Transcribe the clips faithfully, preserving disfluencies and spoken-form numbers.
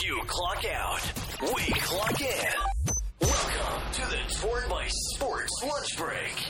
You clock out. We clock in. Welcome to the Torn by Sports Lunch Break.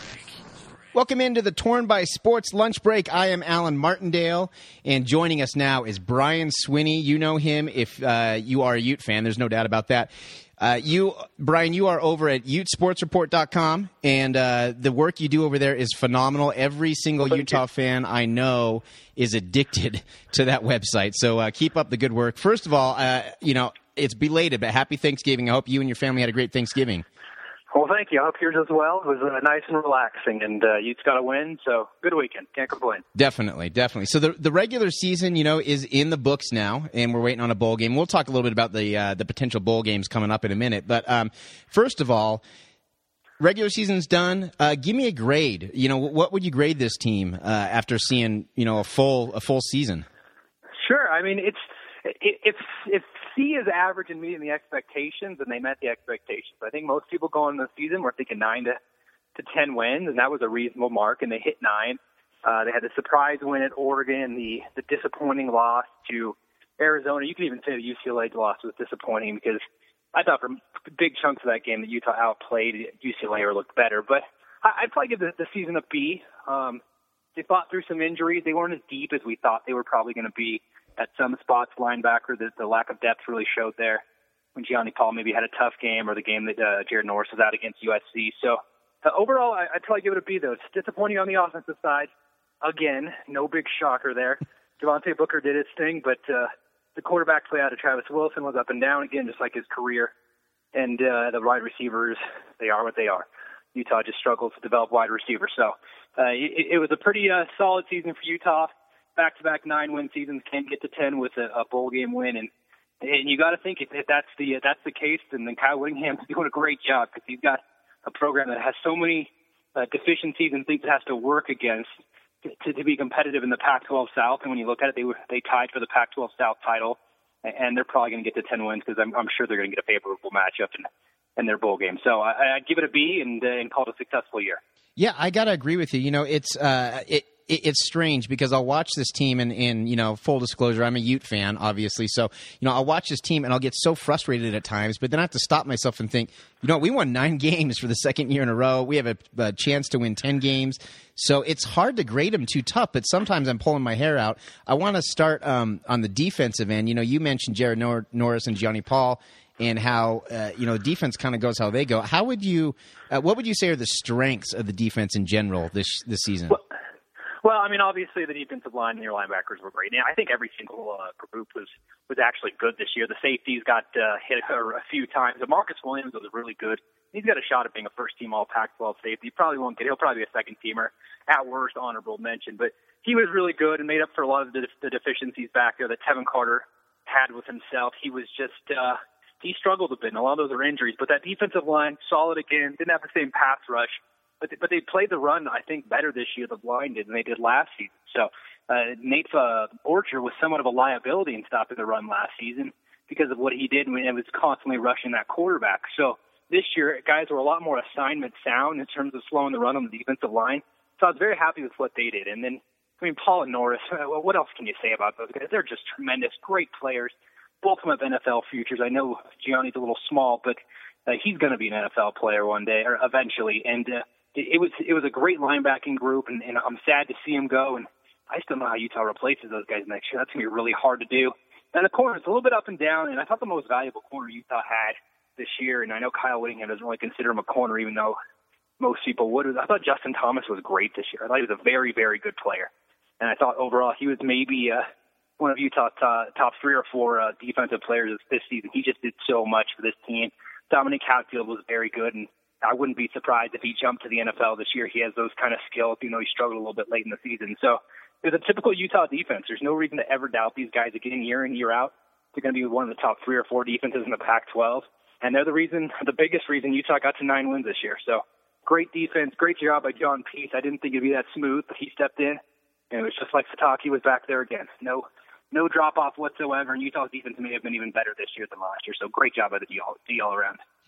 Welcome into the Torn by Sports Lunch Break. I am Alan Martindale, and joining us now is Brian Swinney. You know him if uh, you are a Ute fan. There's no doubt about that. Uh, you, Brian, you are over at Ute Sports Report dot com, and uh, the work you do over there is phenomenal. Every single Thank Utah you. fan I know is addicted to that website. So uh, keep up the good work. First of all, uh, you know, it's belated, but happy Thanksgiving. I hope you and your family had a great Thanksgiving. Well, thank you. I hope yours as well. It was uh, nice and relaxing, and uh, Utes got a win, so good weekend. Can't complain. Definitely, definitely. So the the regular season, you know, is in the books now, and we're waiting on a bowl game. We'll talk a little bit about the uh, the potential bowl games coming up in a minute. But um, first of all, regular season's done. Uh, give me a grade. You know, what would you grade this team uh, after seeing you know a full a full season? Sure. I mean, it's it, if if C is average and meeting the expectations, and they met the expectations. I think most people going into the season were thinking nine to to ten wins, and that was a reasonable mark, and they hit nine. Uh, they had the surprise win at Oregon, the the disappointing loss to Arizona. You could even say the U C L A loss was disappointing because I thought for big chunks of that game that Utah outplayed U C L A or looked better. But I, I'd probably give the, the season a B. Um, they fought through some injuries. They weren't as deep as we thought they were probably going to be. At some spots, linebacker, the, the lack of depth really showed there when Gianni Paul maybe had a tough game, or the game that uh, Jared Norris was out against U S C. So uh, overall, I, I'd probably give it a B, though. It's disappointing on the offensive side. Again, no big shocker there. Devontae Booker did his thing, but uh, the quarterback play out of Travis Wilson was up and down again, just like his career. And uh, the wide receivers, they are what they are. Utah just struggles to develop wide receivers. So uh, it, it was a pretty uh, solid season for Utah. Back-to-back nine-win seasons can get to ten with a, a bowl game win, and and you got to think if, if that's the if that's the case, then, then Kyle Whittingham's doing a great job because he's got a program that has so many uh, deficiencies and things it has to work against to, to be competitive in the Pac twelve South. And when you look at it, they were they tied for the Pac twelve South title, and they're probably going to get to ten wins because I'm, I'm sure they're going to get a favorable matchup in, in their bowl game. So I, I'd give it a B and, uh, and call it a successful year. Yeah, I got to agree with you. You know, it's uh, it. It's strange because I'll watch this team and, and, you know, full disclosure, I'm a Ute fan, obviously. So, you know, I'll watch this team and I'll get so frustrated at times, but then I have to stop myself and think, you know, we won nine games for the second year in a row. We have a, a chance to win ten games. So it's hard to grade them too tough, but sometimes I'm pulling my hair out. I want to start um, on the defensive end. You know, you mentioned Jared Nor- Norris and Gianni Paul and how, uh, you know, defense kind of goes how they go. How would you, uh, what would you say are the strengths of the defense in general this this season? Well, Well, I mean, obviously the defensive line and your linebackers were great. And I think every single uh, group was, was actually good this year. The safeties got uh, hit a, a few times. Marcus Williams was really good. He's got a shot at being a first-team All-Pac twelve safety. He probably won't get it. He'll probably be a second-teamer. At worst, honorable mention. But he was really good and made up for a lot of the, the deficiencies back there that Tevin Carter had with himself. He was just uh, – he struggled a bit, and a lot of those are injuries. But that defensive line, solid again, didn't have the same pass rush. But they, but they played the run, I think, better this year, the line did, than they did last season. So uh, Nate uh, Borcher was somewhat of a liability in stopping the run last season because of what he did when it was constantly rushing that quarterback. So this year, guys were a lot more assignment sound in terms of slowing the run on the defensive line. So I was very happy with what they did. And then, I mean, Paul and Norris, uh, what else can you say about those guys? They're just tremendous, great players. Both of them have N F L futures. I know Gianni's a little small, but uh, he's going to be an N F L player one day or eventually. And uh, It was it was a great linebacking group, and, and I'm sad to see him go. And I still know how Utah replaces those guys next year. That's going to be really hard to do. And the corner is a little bit up and down, and I thought the most valuable corner Utah had this year, and I know Kyle Whittingham doesn't really consider him a corner, even though most people would. I thought Justin Thomas was great this year. I thought he was a very, very good player. And I thought overall he was maybe uh, one of Utah's top, top three or four uh, defensive players this season. He just did so much for this team. Dominic Hatfield was very good, and I wouldn't be surprised if he jumped to the N F L this year. He has those kind of skills. You know, he struggled a little bit late in the season. So it was a typical Utah defense. There's no reason to ever doubt these guys again year in, year out. They're going to be one of the top three or four defenses in the Pac twelve. And they're the reason, the biggest reason Utah got to nine wins this year. So great defense, great job by John Peace. I didn't think it'd be that smooth, but he stepped in. And it was just like Sataki was back there again. No no drop-off whatsoever. And Utah's defense may have been even better this year than last year. So great job by the D all, D all around.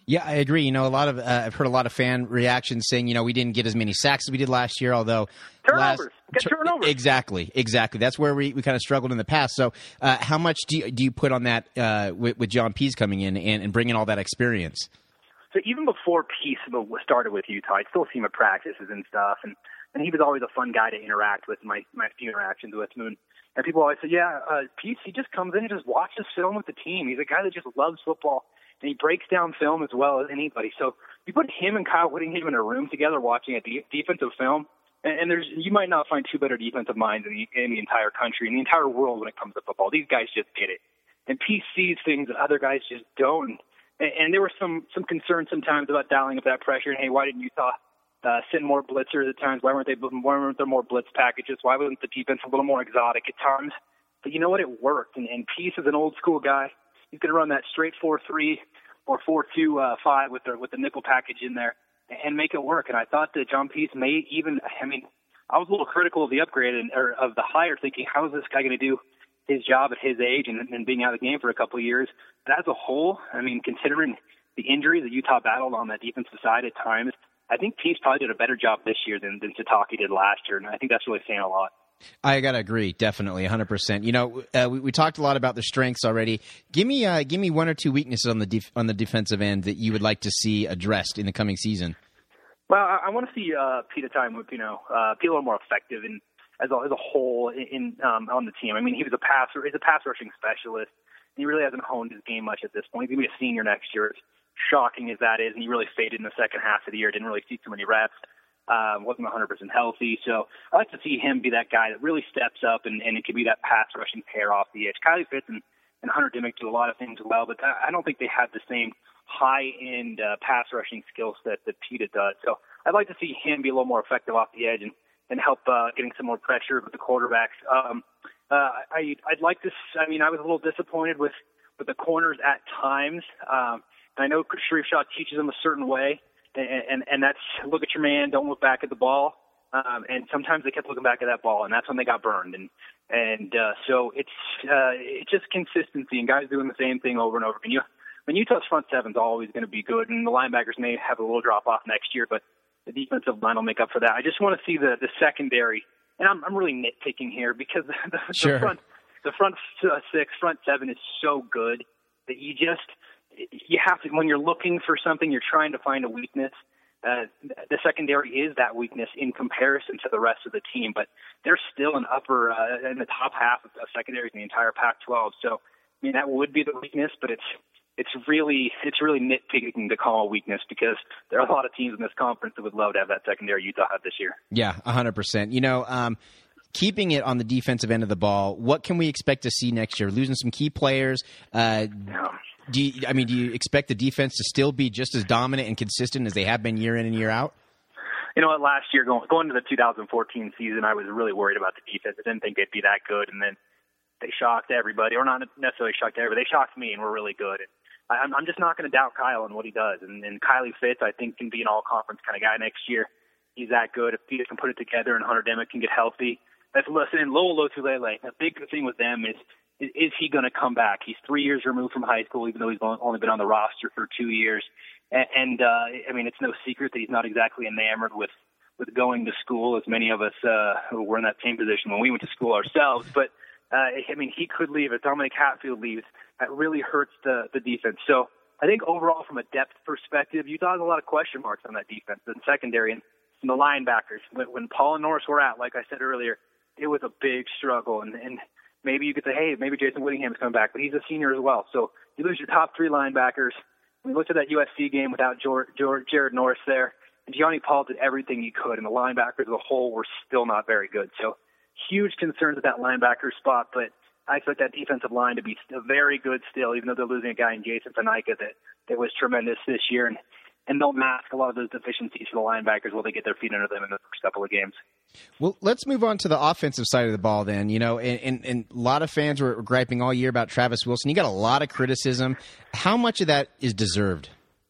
Yeah, I agree. You know, a lot of uh, I've heard a lot of fan reactions saying, you know, we didn't get as many sacks as we did last year, although turnovers, last, get tur- turnovers. Exactly, exactly. That's where we, we kind of struggled in the past. So, uh, how much do you, do you put on that uh, with, with John Pease coming in and, and bringing all that experience? So even before Pease started with Utah, I'd still see him at practices and stuff, and and he was always a fun guy to interact with. My my few interactions with him, and people always say, yeah, uh, Pease, he just comes in and just watches film with the team. He's a guy that just loves football, and he breaks down film as well as anybody. So you put him and Kyle Whittingham in a room together watching a de- defensive film, and, and there's you might not find two better defensive minds in the, in the entire country, in the entire world when it comes to football. These guys just get it. And Pease sees things that other guys just don't. And, and there were some, some concerns sometimes about dialing up that pressure. And, hey, why didn't Utah uh, send more blitzers at times? Why weren't they? Why weren't there more blitz packages? Why wasn't the defense a little more exotic at times? But you know what? It worked. And, and Pease is an old school guy. He's going to run that straight four three or four two five with the with the nickel package in there and make it work. And I thought that John Pease may even. I mean, I was a little critical of the upgrade and or of the hire, thinking, how is this guy going to do his job at his age and, and being out of the game for a couple of years? But as a whole, I mean, considering the injuries that Utah battled on that defensive side at times, I think Pease probably did a better job this year than, than Sitake did last year, and I think that's really saying a lot. I gotta agree, definitely, one hundred percent. You know, uh, we, we talked a lot about the strengths already. Give me, uh, give me one or two weaknesses on the def- on the defensive end that you would like to see addressed in the coming season. Well, I, I want to see uh, Pita Time, you know, uh, be a little more effective in as a, as a whole in, in um, on the team. I mean, he was a passer, he's a pass rushing specialist. And he really hasn't honed his game much at this point. He's going to be a senior next year, as shocking as that is, and he really faded in the second half of the year. Didn't really see too many reps. Uh, wasn't one hundred percent healthy. So I like to see him be that guy that really steps up, and, and it could be that pass rushing pair off the edge. Kylie Fitz and, and Hunter Dimmick do a lot of things well, but I don't think they have the same high-end uh, pass rushing skill set that Pita does. So I'd like to see him be a little more effective off the edge and, and help uh, getting some more pressure with the quarterbacks. Um, uh, I, I'd like to – I mean, I was a little disappointed with, with the corners at times. Um, I know Sharif Shaw teaches them a certain way, and, and, and that's look at your man, don't look back at the ball. Um, and sometimes they kept looking back at that ball, and that's when they got burned. And and uh, so it's uh, it's just consistency and guys doing the same thing over and over. And you, when Utah's front seven's always going to be good, and the linebackers may have a little drop off next year, but the defensive line will make up for that. I just want to see the the secondary, and I'm I'm really nitpicking here because the, Sure. the front the front uh, six, front seven is so good that you just you have to, when you're looking for something, you're trying to find a weakness. Uh, the secondary is that weakness in comparison to the rest of the team, but they're still an upper uh, in the top half of, of secondaries in the entire Pac twelve. So, I mean, that would be the weakness, but it's it's really it's really nitpicking to call a weakness because there are a lot of teams in this conference that would love to have that secondary Utah had this year. Yeah, one hundred percent. You know, um, keeping it on the defensive end of the ball, what can we expect to see next year? Losing some key players. Uh, Yeah. Do you, I mean, do you expect the defense to still be just as dominant and consistent as they have been year in and year out? You know what? Last year, going going to the two thousand fourteen season, I was really worried about the defense. I didn't think they'd be that good, and then they shocked everybody, or not necessarily shocked everybody. They shocked me, and were really good. And I'm, I'm just not going to doubt Kyle and what he does. And, and Kylie Fitz, I think, can be an all-conference kind of guy next year. He's that good. If Peter can put it together and Hunter Dimmick can get healthy, that's listen. And Lowell Lotulelei, the big thing with them is. Is, is he going to come back? He's three years removed from high school, even though he's only been on the roster for two years. And, and uh, I mean, it's no secret that he's not exactly enamored with, with going to school, as many of us uh, who were in that same position when we went to school ourselves. But, uh, I mean, he could leave. If Dominic Hatfield leaves, that really hurts the, the defense. So I think overall, from a depth perspective, Utah has a lot of question marks on that defense and secondary. And, and the linebackers, when, when Paul and Norris were out, like I said earlier, it was a big struggle. And, and maybe you could say, hey, maybe Jason Whittingham's coming back, but he's a senior as well. So you lose your top three linebackers. We looked at that U S C game without George, George, Jared Norris there, and Gianni Paul did everything he could, and the linebackers as a whole were still not very good. So huge concerns at that linebacker spot, but I expect that defensive line to be very good still, even though they're losing a guy in Jason Tanika that, that was tremendous this year. And, and they'll mask a lot of those deficiencies for the linebackers while they get their feet under them in the first couple of games. Well, let's move on to the offensive side of the ball then. You know, and, and, and a lot of fans were griping all year about Travis Wilson. You got a lot of criticism. How much of that is deserved?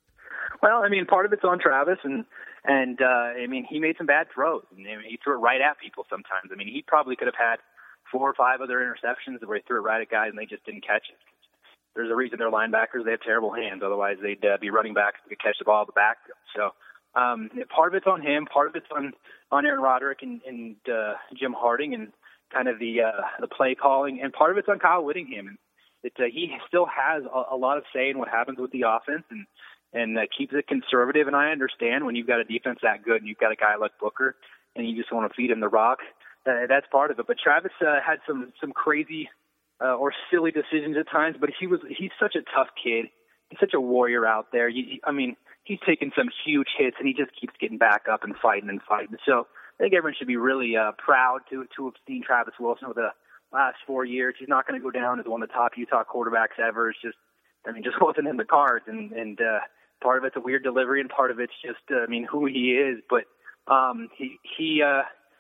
Well, I mean, part of it's on Travis, and, and uh, I mean, he made some bad throws. I mean, he threw it right at people sometimes. I mean, he probably could have had four or five other interceptions where he threw it right at guys and they just didn't catch it. there's a reason they're linebackers. They have terrible hands. Otherwise, they'd uh, be running backs who could catch the ball in the backfield. So um, part of it's on him. Part of it's on, on Aaron Roderick and, and uh, Jim Harding and kind of the uh, the play calling. And part of it's on Kyle Whittingham. It, uh, he still has a, a lot of say in what happens with the offense and, and uh, keeps it conservative. And I understand when you've got a defense that good and you've got a guy like Booker and you just want to feed him the rock, uh, that's part of it. But Travis uh, had some, some crazy uh, or silly decisions at times, but he was he's such a tough kid. He's such a warrior out there. He, I mean, he's taken some huge hits, and he just keeps getting back up and fighting and fighting. So I think everyone should be really uh, proud to to have seen Travis Wilson over the last four years. He's not going to go down as one of the top Utah quarterbacks ever. It's just, I mean, just wasn't in the cards. And, and uh, part of it's a weird delivery, and part of it's just, uh, I mean, who he is. But um, he he uh,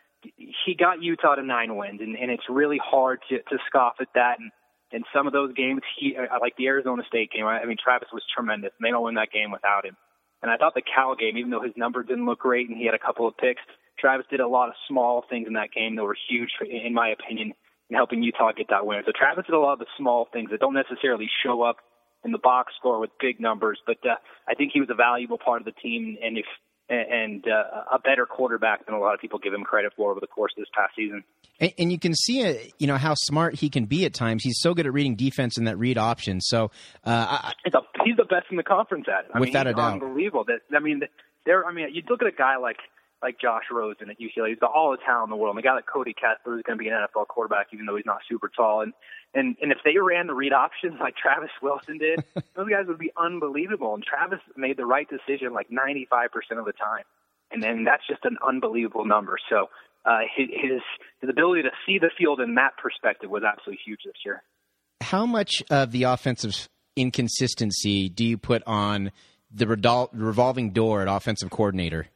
he got Utah to nine wins, and, and it's really hard to, to scoff at that. And in some of those games, he uh, like the Arizona State game, I mean, Travis was tremendous, and they don't win that game without him. And I thought the Cal game, even though his number didn't look great and he had a couple of picks, Travis did a lot of small things in that game that were huge, for, in my opinion, in helping Utah get that win. So Travis did a lot of the small things that don't necessarily show up in the box score with big numbers, but uh, I think he was a valuable part of the team, and if and uh, a better quarterback than a lot of people give him credit for over the course of this past season. And, and you can see, uh, you know, how smart he can be at times. He's so good at reading defense and that read option. So uh, I, it's a, he's the best in the conference at it. I without mean, a doubt, unbelievable. That I mean, there. I mean, you look at a guy like. like Josh Rosen at U C L A. He's got all the talent in the world. And a guy like Cody Kessler is going to be an N F L quarterback, even though he's not super tall. And and, and if they ran the read options like Travis Wilson did, those guys would be unbelievable. And Travis made the right decision like ninety-five percent of the time. And then that's just an unbelievable number. So uh, his, his his ability to see the field in that perspective was absolutely huge this year. How much of the offensive inconsistency do you put on the revolving door at offensive coordinator?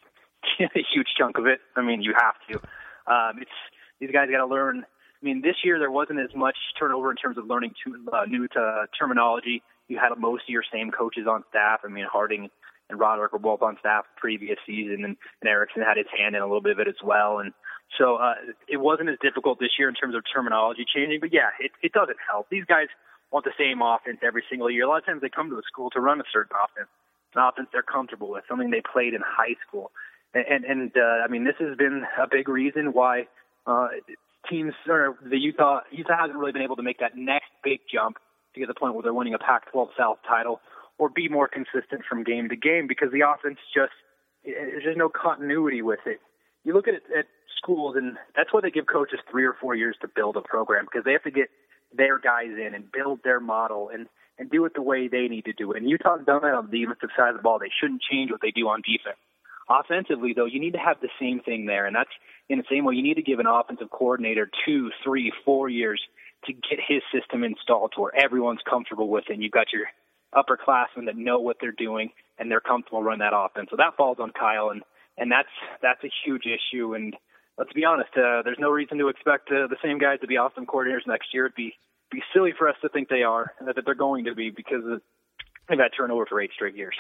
A huge chunk of it. I mean, you have to. Um, it's these guys got to learn. I mean, this year there wasn't as much turnover in terms of learning to, uh, new to terminology. You had most of your same coaches on staff. I mean, Harding and Roderick were both on staff the previous season, and, and Erickson had his hand in a little bit of it as well. And so uh, it wasn't as difficult this year in terms of terminology changing. But yeah, it, it doesn't help. These guys want the same offense every single year. A lot of times they come to the school to run a certain offense, an offense they're comfortable with, something they played in high school. And, and uh, I mean, this has been a big reason why uh, teams, or the Utah, Utah hasn't really been able to make that next big jump to get to the point where they're winning a Pac twelve South title or be more consistent from game to game, because the offense just, there's just no continuity with it. You look at it at schools, and that's why they give coaches three or four years to build a program, because they have to get their guys in and build their model and, and do it the way they need to do it. And Utah's done that on the defensive side of the ball. They shouldn't change what they do on defense. Offensively, though, you need to have the same thing there, and that's in the same way you need to give an offensive coordinator two, three, four years to get his system installed to where everyone's comfortable with it, and you've got your upperclassmen that know what they're doing, and they're comfortable running that offense. So that falls on Kyle, and, and that's that's a huge issue. And let's be honest, uh, there's no reason to expect uh, the same guys to be offensive coordinators next year. It'd be, be silly for us to think they are, that they're going to be, because they've had turnover for eight straight years.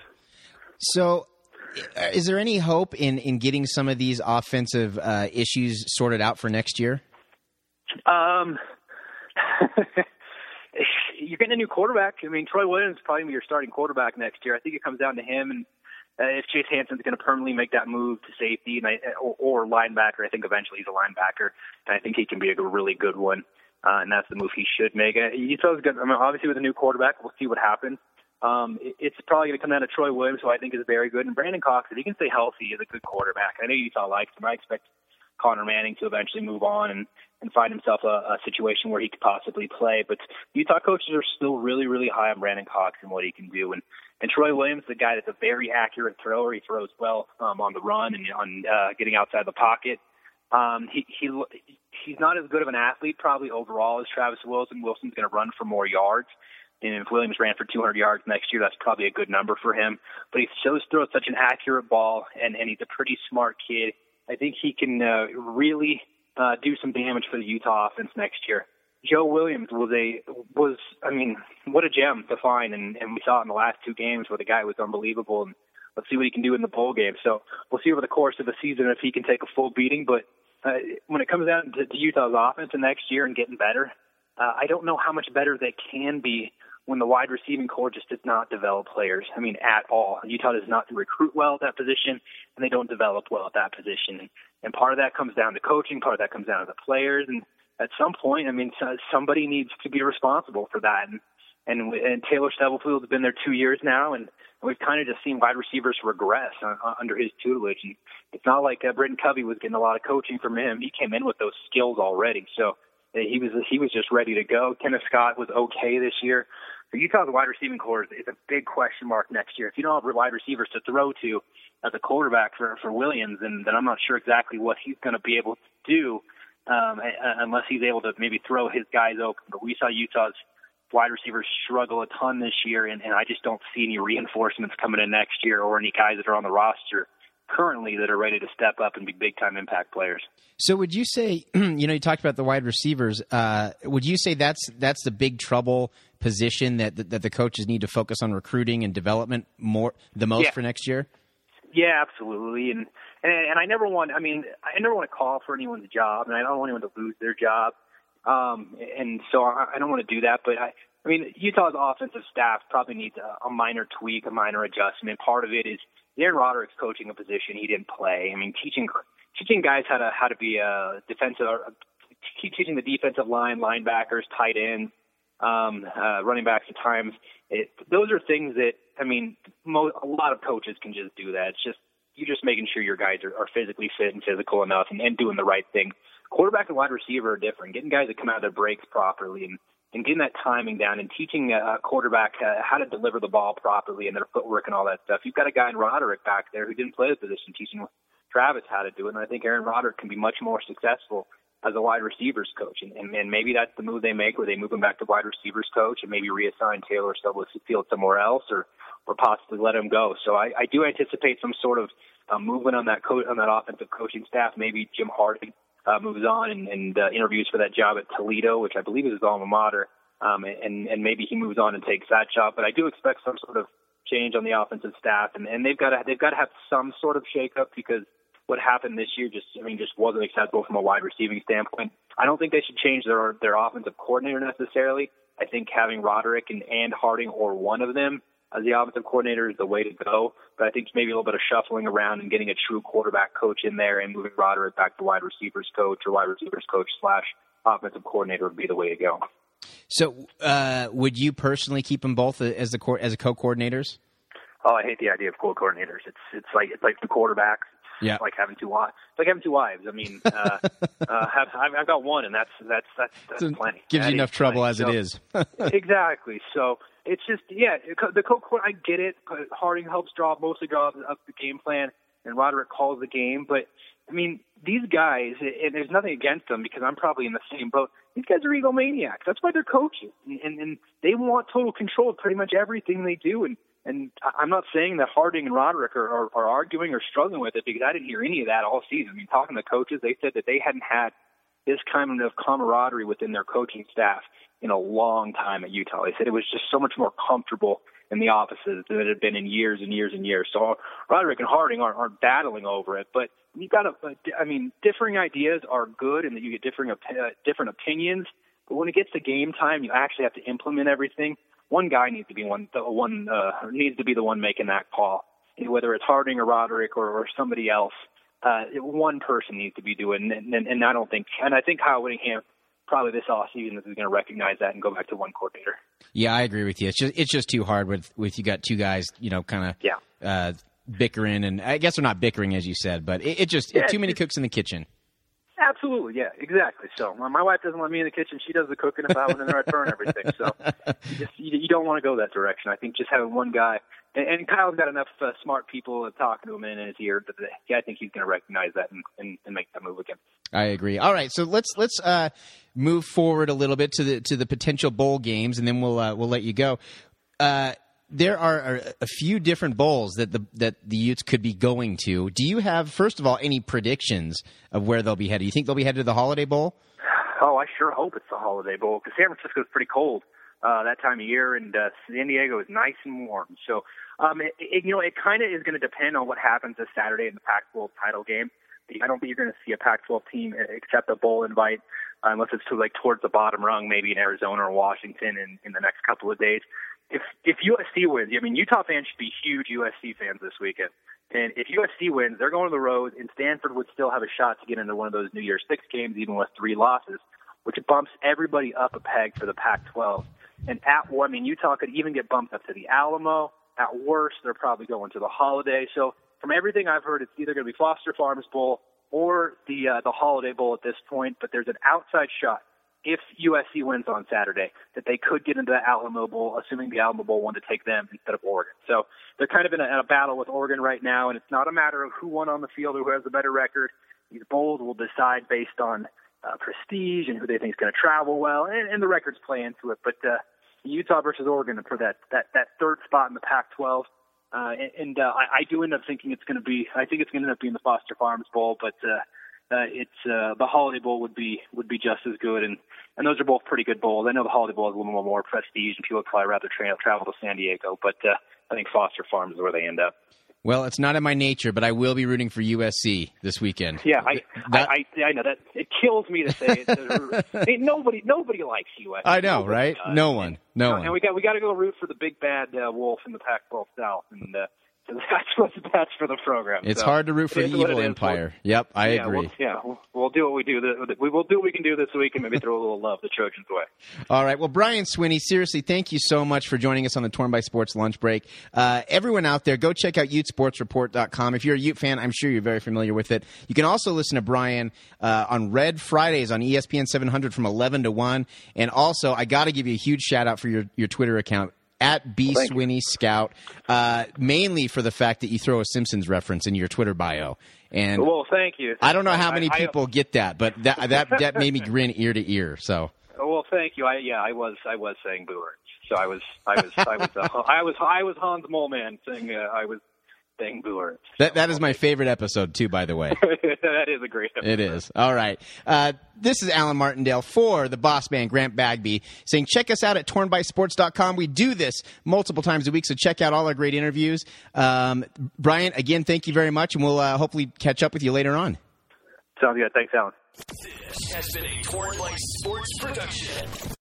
So is there any hope in, in getting some of these offensive uh, issues sorted out for next year? Um, you're getting a new quarterback. I mean, Troy Williams is probably going to be your starting quarterback next year. I think it comes down to him, and uh, if Chase Hansen's going to permanently make that move to safety and I, or, or linebacker, I think eventually he's a linebacker, and I think he can be a really good one, uh, and that's the move he should make. Uh, Utah's good. I mean, obviously with a new quarterback, we'll see what happens. Um, it, it's probably going to come down to Troy Williams, who I think is very good, and Brandon Cox, if he can stay healthy, is a good quarterback. I know Utah likes him. I expect Connor Manning to eventually move on and, and find himself a, a situation where he could possibly play. But Utah coaches are still really, really high on Brandon Cox and what he can do. And, and Troy Williams, the guy that's a very accurate thrower. He throws well um, on the run and on uh, getting outside the pocket. Um, he, he he's not as good of an athlete probably overall as Travis Wilson. Wilson's going to run for more yards. And if Williams ran for two hundred yards next year, that's probably a good number for him. But he shows throws such an accurate ball, and, and he's a pretty smart kid. I think he can uh, really uh, do some damage for the Utah offense next year. Joe Williams was a was I mean, what a gem to find, and, and we saw it in the last two games where the guy was unbelievable. And let's see what he can do in the bowl game. So we'll see over the course of the season if he can take a full beating. But uh, when it comes down to, to Utah's offense and next year and getting better, uh, I don't know how much better they can be when the wide receiving core just does not develop players. I mean, at all. Utah does not recruit well at that position, and they don't develop well at that position. And part of that comes down to coaching. Part of that comes down to the players. And at some point, I mean, somebody needs to be responsible for that. And and, and Taylor Stubblefield's been there two years now, and we've kind of just seen wide receivers regress uh, under his tutelage. And it's not like uh, Britton Covey was getting a lot of coaching from him. He came in with those skills already, so he was he was just ready to go. Kenneth Scott was okay this year. So Utah's wide receiving core is, is a big question mark next year. If you don't have wide receivers to throw to as a quarterback for, for Williams, then, then I'm not sure exactly what he's going to be able to do um, unless he's able to maybe throw his guys open. But we saw Utah's wide receivers struggle a ton this year, and, and I just don't see any reinforcements coming in next year or any guys that are on the roster currently that are ready to step up and be big-time impact players. So would you say, you know, you talked about the wide receivers, uh, would you say that's that's the big trouble position that, that that the coaches need to focus on recruiting and development more the most yeah. for next year? Yeah, absolutely. And, and and I never want, I mean, I never want to call for anyone's job, and I don't want anyone to lose their job. Um, and so I, I don't want to do that, but I, I mean, Utah's offensive staff probably needs a, a minor tweak, a minor adjustment. Part of it is Aaron Roderick's coaching a position he didn't play. I mean, teaching teaching guys how to how to be a defensive, teaching the defensive line, linebackers, tight ends, um, uh, running backs at times. It, those are things that, I mean, mo- a lot of coaches can just do that. It's just you're just making sure your guys are, are physically fit and physical enough and, and doing the right thing. Quarterback and wide receiver are different. Getting guys that come out of their breaks properly and, and getting that timing down and teaching a quarterback uh, how to deliver the ball properly and their footwork and all that stuff. You've got a guy in Roderick back there who didn't play the position teaching Travis how to do it, and I think Aaron Roderick can be much more successful as a wide receivers coach. And, and, and maybe that's the move they make where they move him back to wide receivers coach and maybe reassign Taylor Stubblefield somewhere else or, or possibly let him go. So I, I do anticipate some sort of uh, movement on that co- on that offensive coaching staff. Maybe Jim Harding Uh, moves on and, and uh, interviews for that job at Toledo, which I believe is his alma mater, um, and, and maybe he moves on and takes that job. But I do expect some sort of change on the offensive staff, and, and they've got to they've got to have some sort of shakeup because what happened this year just I mean just wasn't acceptable from a wide receiving standpoint. I don't think they should change their their offensive coordinator necessarily. I think having Roderick and, and Harding or one of them as the offensive coordinator is the way to go. But I think maybe a little bit of shuffling around and getting a true quarterback coach in there and moving Roderick back to wide receivers coach or wide receivers coach slash offensive coordinator would be the way to go. So uh, would you personally keep them both as the co- as a co-coordinators? Oh, I hate the idea of co-coordinators. It's it's like it's like the quarterbacks. Yeah. It's like having two wives. It's like having two wives. I mean, uh, uh, have, I've, I've got one, and that's that's that's, that's so plenty. Gives that you enough trouble plenty. as so, it is. Exactly. So it's just yeah, the co I get it. Harding helps draw mostly draw up the game plan, and Roderick calls the game. But I mean, these guys, and there's nothing against them because I'm probably in the same boat. These guys are egomaniacs. That's why they're coaches, and, and, and they want total control of pretty much everything they do. And And I'm not saying that Harding and Roderick are, are, are arguing or struggling with it because I didn't hear any of that all season. I mean, talking to coaches, they said that they hadn't had this kind of camaraderie within their coaching staff in a long time at Utah. They said it was just so much more comfortable in the offices than it had been in years and years and years. So Roderick and Harding aren't, aren't battling over it, but you've got to, I mean, differing ideas are good and that you get differing, uh, different opinions, but when it gets to game time, you actually have to implement everything. One guy needs to be one, the one uh, needs to be the one making that call, whether it's Harding or Roderick or, or somebody else. Uh, one person needs to be doing, and, and, and I don't think, and I think Kyle Whittingham probably this offseason is going to recognize that and go back to one coordinator. Yeah, I agree with you. It's just it's just too hard with with you got two guys, you know, kind of yeah. uh, bickering, and I guess they're not bickering as you said, but it, it just yeah, it, too many cooks in the kitchen. Absolutely, yeah, exactly. So my wife doesn't let me in the kitchen; she does the cooking. If I went in there, I'd burn everything. So you just you, you don't want to go that direction. I think just having one guy, and, and Kyle's got enough uh, smart people talking to him in his ear that yeah, I think he's going to recognize that and, and, and make that move again. I agree. All right, so let's let's uh, move forward a little bit to the to the potential bowl games, and then we'll uh, we'll let you go. Uh, there are a few different bowls that the that the Utes could be going to. Do you have, first of all, any predictions of where they'll be headed? Do you think they'll be headed to the Holiday Bowl? Oh, I sure hope it's the Holiday Bowl because San Francisco is pretty cold uh, that time of year, and uh, San Diego is nice and warm. So, um, it, it, you know, it kind of is going to depend on what happens this Saturday in the Pac twelve title game. I don't think you're going to see a Pac twelve team accept a bowl invite unless it's to like towards the bottom rung, maybe in Arizona or Washington in, in the next couple of days. If if U S C wins, I mean, Utah fans should be huge U S C fans this weekend. And if U S C wins, they're going to the road, and Stanford would still have a shot to get into one of those New Year's Six games, even with three losses, which bumps everybody up a peg for the Pac twelve. And at one, I mean, Utah could even get bumped up to the Alamo. At worst, they're probably going to the Holiday. So from everything I've heard, it's either going to be Foster Farms Bowl or the uh, the Holiday Bowl at this point. But there's an outside shot, if U S C wins on Saturday, that they could get into the Alamo Bowl, assuming the Alamo Bowl wanted to take them instead of Oregon. So they're kind of in a, in a battle with Oregon right now, and it's not a matter of who won on the field or who has the better record. These bowls will decide based on uh, prestige and who they think is going to travel well, and, and the records play into it. But uh, Utah versus Oregon for that, that, that third spot in the Pac twelve. Uh, and and uh, I, I do end up thinking it's going to be, I think it's going to end up being the Foster Farms Bowl, but uh, uh, it's uh, the Holiday Bowl would be would be just as good, and, and those are both pretty good bowls. I know the Holiday Bowl has a little more prestige, and people would probably rather tra- travel to San Diego, but uh, I think Foster Farms is where they end up. Well, it's not in my nature, but I will be rooting for U S C this weekend. Yeah, I that, I, I, I know that it kills me to say it. I mean, nobody nobody likes U S C. I know, nobody right? does. No one, and, no you know, one. And we got we got to go root for the big bad uh, wolf in the Pac twelve South, and uh, so that's what's best for the program. It's so, hard to root for the evil empire. We'll, yep, I yeah, agree. We'll, yeah, we'll, we'll do what we do. The, we will do what we can do this week, and maybe throw a little love the Trojans' way. All right. Well, Brian Swinney, seriously, thank you so much for joining us on the Torn by Sports lunch break. Uh, everyone out there, go check out Ute Sports Report dot com. If you're a Ute fan, I'm sure you're very familiar with it. You can also listen to Brian uh, on Red Fridays on E S P N seven hundred from eleven to one. And also, I got to give you a huge shout out for your, your Twitter account. At B. Thank Swinney Scout, uh, mainly for the fact that you throw a Simpsons reference in your Twitter bio. And well, thank you. I don't know how many I, people I, get that, but that that that made me grin ear to ear. So. Well, thank you. I yeah, I was I was saying Boo Earns. So I was I was I was uh, I was I was Hans Moleman saying uh, I was saying Boo Earns. That that is my favorite episode too, by the way. That is a great episode. It is. All right. Uh, this is Alan Martindale for the boss man, Grant Bagby, saying check us out at torn by sports dot com. We do this multiple times a week, so check out all our great interviews. Um, Brian, again, thank you very much, and we'll uh, hopefully catch up with you later on. Sounds good. Thanks, Alan. This has been a Torn by Sports production.